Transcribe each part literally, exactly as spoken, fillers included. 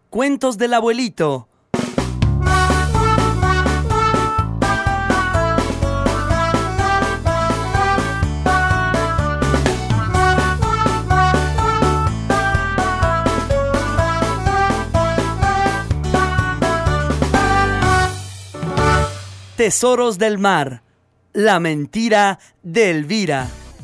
Cuentos del abuelito. Tesoros del mar. La mentira de Elvira.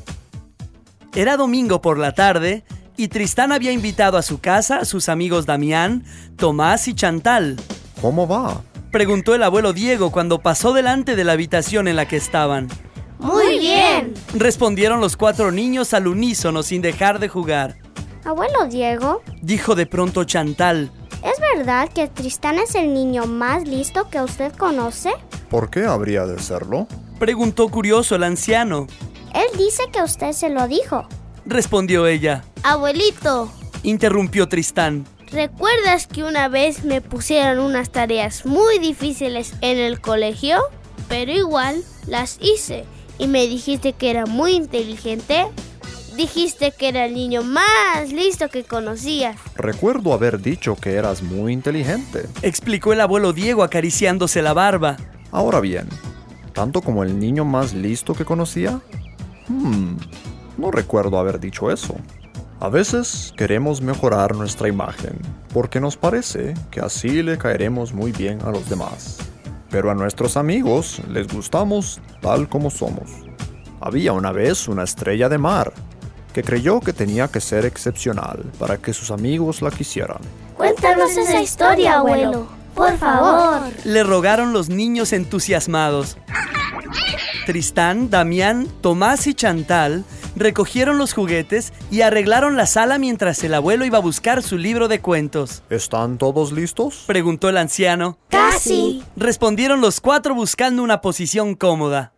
Era domingo por la tarde y Tristán había invitado a su casa a sus amigos Damián, Tomás y Chantal. ¿Cómo va?, preguntó el abuelo Diego cuando pasó delante de la habitación en la que estaban. ¡Muy bien!, respondieron los cuatro niños al unísono sin dejar de jugar. Abuelo Diego, dijo de pronto Chantal. ¿Es verdad que Tristán es el niño más listo que usted conoce? ¿Por qué habría de serlo?, preguntó curioso el anciano. Él dice que usted se lo dijo, respondió ella. Abuelito, interrumpió Tristán. ¿recuerdas que una vez me pusieron unas tareas muy difíciles en el colegio? Pero igual las hice y me dijiste que era muy inteligente. Dijiste que era el niño más listo que conocías. Recuerdo haber dicho que eras muy inteligente, explicó el abuelo Diego acariciándose la barba. Ahora bien, ¿tanto como el niño más listo que conocía? Hmm, no recuerdo haber dicho eso. A veces queremos mejorar nuestra imagen, porque nos parece que así le caeremos muy bien a los demás. Pero a nuestros amigos les gustamos tal como somos. Había una vez una estrella de mar que creyó que tenía que ser excepcional para que sus amigos la quisieran. Cuéntanos esa historia, abuelo, por favor, le rogaron los niños entusiasmados. Tristán, Damián, Tomás y Chantal recogieron los juguetes y arreglaron la sala mientras el abuelo iba a buscar su libro de cuentos. ¿Están todos listos?, preguntó el anciano. ¡Casi!, respondieron los cuatro buscando una posición cómoda.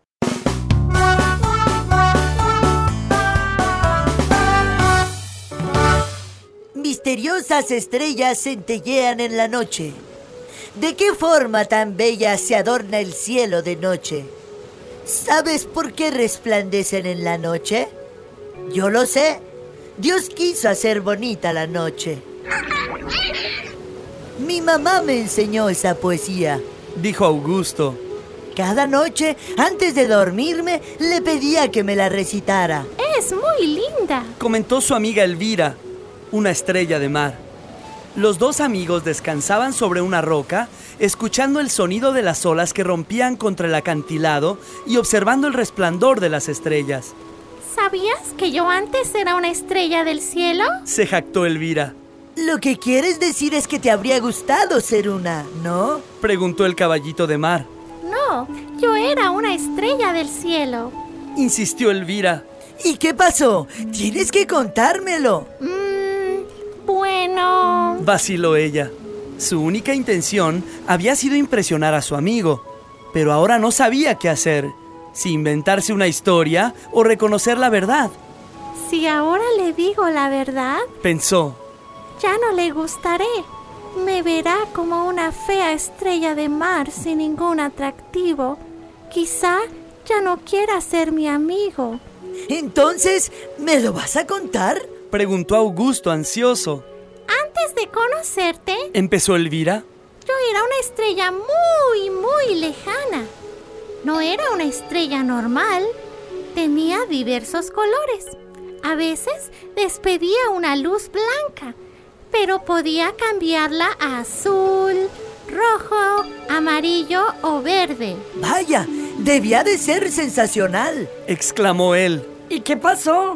Misteriosas estrellas centellean en la noche. ¿De qué forma tan bella se adorna el cielo de noche? ¿Sabes por qué resplandecen en la noche? Yo lo sé. Dios quiso hacer bonita la noche. Mi mamá me enseñó esa poesía, dijo Augusto. Cada noche, antes de dormirme, le pedía que me la recitara. Es muy linda, comentó su amiga Elvira, una estrella de mar. Los dos amigos descansaban sobre una roca, escuchando el sonido de las olas que rompían contra el acantilado y observando el resplandor de las estrellas. ¿Sabías que yo antes era una estrella del cielo?, se jactó Elvira. Lo que quieres decir es que te habría gustado ser una, ¿no?, preguntó el caballito de mar. No, yo era una estrella del cielo, insistió Elvira. ¿Y qué pasó? Tienes que contármelo. Mmm, bueno... vaciló ella. Su única intención había sido impresionar a su amigo, pero ahora no sabía qué hacer, si inventarse una historia o reconocer la verdad. Si ahora le digo la verdad, pensó, ya no le gustaré. Me verá como una fea estrella de mar sin ningún atractivo. Quizá ya no quiera ser mi amigo. ¿Entonces me lo vas a contar?, preguntó Augusto ansioso. Antes de conocerte, empezó Elvira, yo era una estrella muy, muy lejana. No era una estrella normal. Tenía diversos colores. A veces despedía una luz blanca, pero podía cambiarla a azul, rojo, amarillo o verde. ¡Vaya! Debía de ser sensacional, exclamó él. ¿Y qué pasó?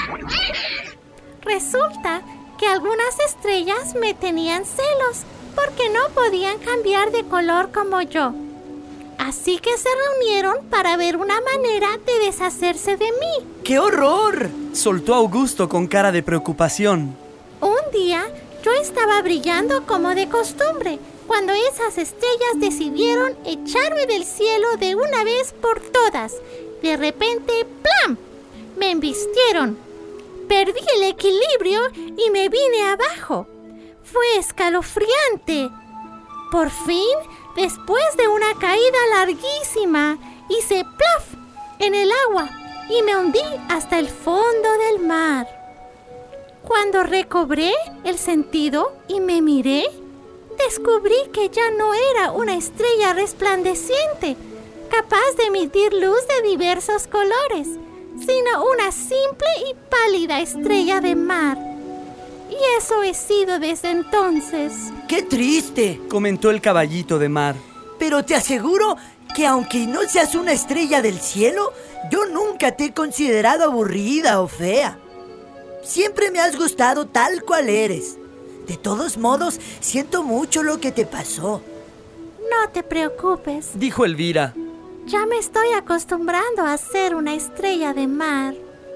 Resulta que algunas estrellas me tenían celos porque no podían cambiar de color como yo. Así que se reunieron para ver una manera de deshacerse de mí. ¡Qué horror!, soltó Augusto con cara de preocupación. Un día yo estaba brillando como de costumbre cuando esas estrellas decidieron echarme del cielo de una vez por todas. De repente, ¡plam!, me embistieron. Perdí el equilibrio y me vine abajo. Fue escalofriante. Por fin, después de una caída larguísima, hice ¡plaf! En el agua y me hundí hasta el fondo del mar. Cuando recobré el sentido y me miré, descubrí que ya no era una estrella resplandeciente, capaz de emitir luz de diversos colores, sino una simple y pálida estrella de mar. Y eso he sido desde entonces. ¡Qué triste!, comentó el caballito de mar. Pero te aseguro que aunque no seas una estrella del cielo, yo nunca te he considerado aburrida o fea. Siempre me has gustado tal cual eres. De todos modos, siento mucho lo que te pasó. No te preocupes, dijo Elvira. Ya me estoy acostumbrando a ser una estrella de mar.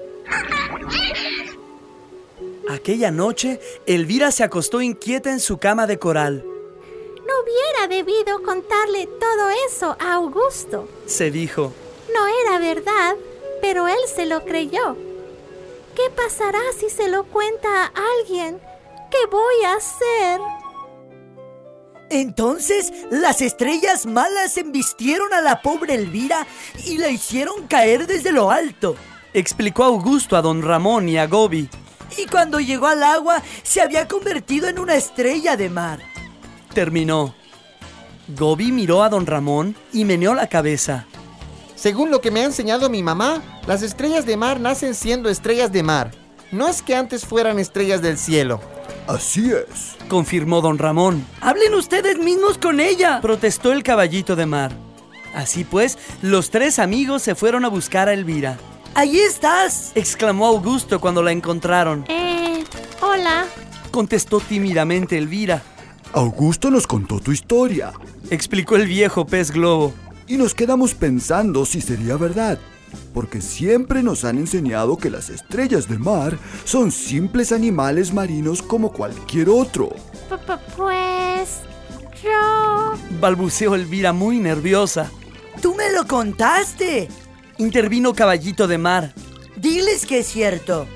Aquella noche, Elvira se acostó inquieta en su cama de coral. No hubiera debido contarle todo eso a Augusto, se dijo. No era verdad, pero él se lo creyó. ¿Qué pasará si se lo cuenta a alguien? ¿Qué voy a hacer? Entonces, las estrellas malas embistieron a la pobre Elvira y la hicieron caer desde lo alto, explicó Augusto a don Ramón y a Gobi. Y cuando llegó al agua, se había convertido en una estrella de mar. Terminó. Gobi miró a don Ramón y meneó la cabeza. Según lo que me ha enseñado mi mamá, las estrellas de mar nacen siendo estrellas de mar. No es que antes fueran estrellas del cielo. Así es, confirmó don Ramón. ¡Hablen ustedes mismos con ella!, protestó el caballito de mar. Así pues, los tres amigos se fueron a buscar a Elvira. ¡Ahí estás!, exclamó Augusto cuando la encontraron. Eh, hola, contestó tímidamente Elvira. Augusto nos contó tu historia, explicó el viejo pez globo. Y nos quedamos pensando si sería verdad, porque siempre nos han enseñado que las estrellas de mar son simples animales marinos como cualquier otro. Pues... yo... balbuceó Elvira muy nerviosa. ¡Tú me lo contaste!, intervino caballito de mar. Diles que es cierto.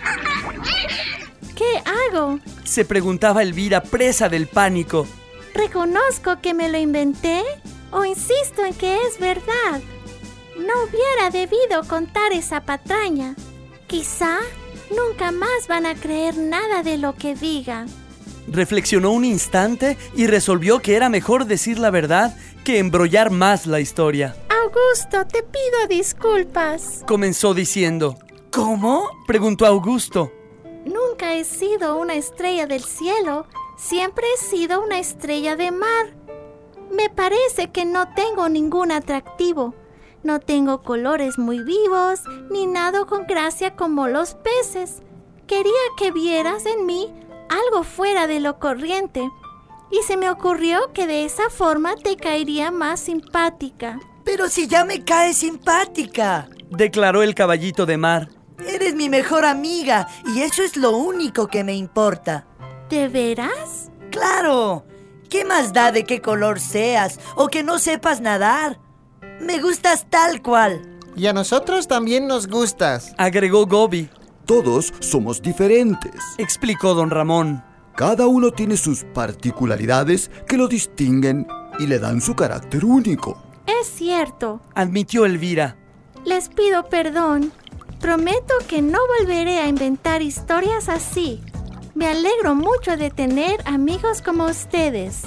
¿Qué hago?, se preguntaba Elvira, presa del pánico. ¿Reconozco que me lo inventé o insisto en que es verdad? No hubiera debido contar esa patraña. Quizá nunca más van a creer nada de lo que diga. Reflexionó un instante y resolvió que era mejor decir la verdad que embrollar más la historia. Augusto, te pido disculpas, comenzó diciendo. ¿Cómo?, preguntó Augusto. Nunca he sido una estrella del cielo, siempre he sido una estrella de mar. Me parece que no tengo ningún atractivo. No tengo colores muy vivos, ni nado con gracia como los peces. Quería que vieras en mí algo fuera de lo corriente, y se me ocurrió que de esa forma te caería más simpática. Pero si ya me caes simpática, declaró el caballito de mar. Eres mi mejor amiga y eso es lo único que me importa. ¿De veras? ¡Claro! ¿Qué más da de qué color seas o que no sepas nadar? Me gustas tal cual. Y a nosotros también nos gustas, agregó Gobi. Todos somos diferentes, explicó don Ramón. Cada uno tiene sus particularidades que lo distinguen y le dan su carácter único. Es cierto, admitió Elvira. Les pido perdón. Prometo que no volveré a inventar historias así. Me alegro mucho de tener amigos como ustedes.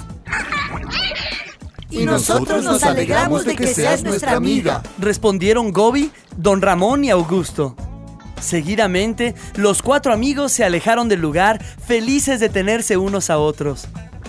Y nosotros nos alegramos de que seas nuestra amiga, respondieron Gobi, don Ramón y Augusto. Seguidamente, los cuatro amigos se alejaron del lugar, felices de tenerse unos a otros.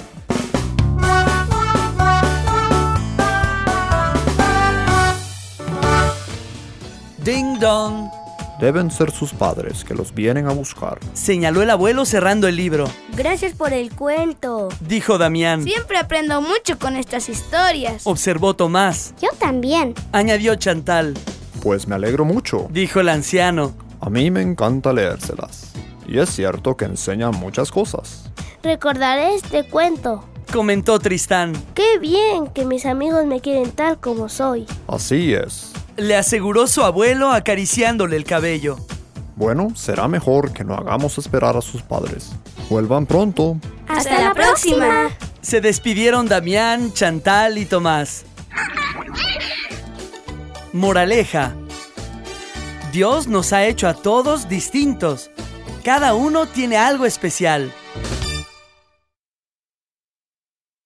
Ding dong. Deben ser sus padres que los vienen a buscar, señaló el abuelo cerrando el libro. Gracias por el cuento, dijo Damián. Siempre aprendo mucho con estas historias, observó Tomás. Yo también, añadió Chantal. Pues me alegro mucho, dijo el anciano. A mí me encanta leérselas, y es cierto que enseñan muchas cosas. Recordaré este cuento, comentó Tristán. Qué bien que mis amigos me quieren tal como soy. Así es, le aseguró su abuelo acariciándole el cabello. Bueno, será mejor que no hagamos esperar a sus padres. Vuelvan pronto. ¡Hasta, Hasta la próxima! próxima. Se despidieron Damián, Chantal y Tomás. Moraleja. Dios nos ha hecho a todos distintos. Cada uno tiene algo especial.